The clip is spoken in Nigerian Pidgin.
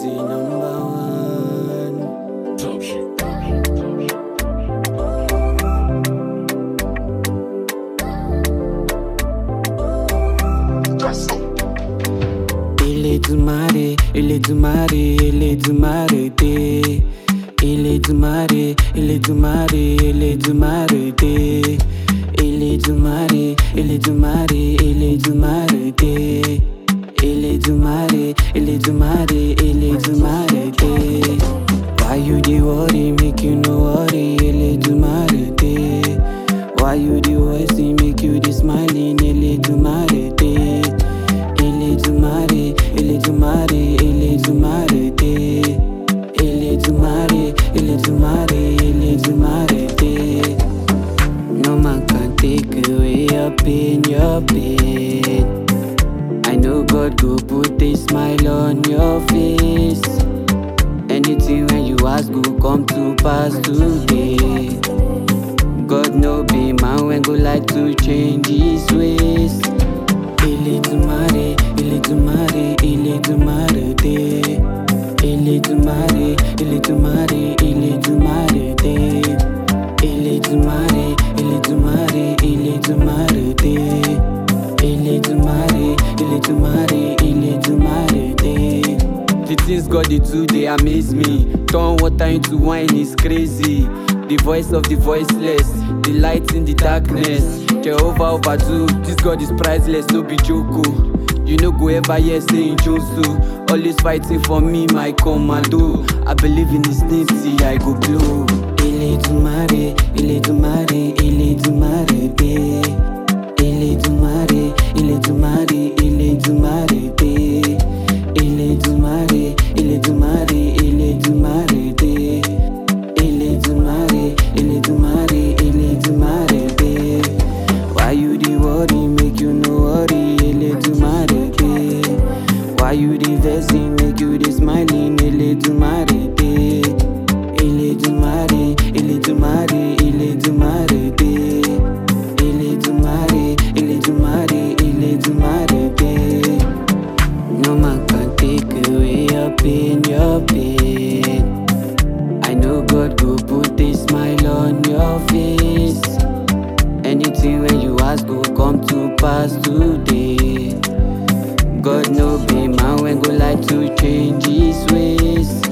the number one. Top shit. Elédùmarè, Elédùmarè, Elédùmarè dé. Elédùmarè, Elédùmarè, Elédùmarè dé. Elédùmarè, Elédùmarè, Elédùmarè dé. Elédùmarè, Elédùmarè, Elédùmarè dé. Why you dey worry, make you no worry, Elédùmarè dé. Why you dey worry, make you dey smiling, Elédùmarè dé. Elédùmarè, Elédùmarè, Elédùmarè dé. Elédùmarè, Elédùmarè, Elédùmarè dé. No man can take away your pain, your pain. I know God go put a smile on your face. Anything when you ask go come to pass today. God no be man when go like to change his ways. Elédùmarè, Elédùmarè, Elédùmarè dé. Elédùmarè, Elédùmarè, Elédùmarè dé. Elédùmarè, Elédùmarè, Elédùmarè dé. Elédùmarè, Elédùmarè, Elédùmarè dé. The things God dey do dey amaze me. Turn water into wine is crazy. The voice of the voiceless, the light in the darkness. Jehovah overdo, this God is priceless, no be joke. You no go ever hear saying Josu. Always fighting for me, my commando. I believe in his name, see I go blow. Elédùmarè, Elédùmarè, Elédùmarè dé. Elédùmarè, Elédùmarè, Elédùmarè dé. Elédùmarè, Elédùmarè, Elédùmarè dé. Elédùmarè, Elédùmarè, Elédùmarè dé. Why you dey worry, make you no worry, Elédùmarè dé. Why you dey vexing, make you dey smiling, Elédùmarè dé. Elédùmarè, Elédùmarè, Elédùmarè dé. Elédùmarè, Elédùmarè, Elédùmarè dé. No man can take away your pain, your pain. I know God go put a smile on your face. Anything when you ask go come to pass today. God no be man when go like to change his ways.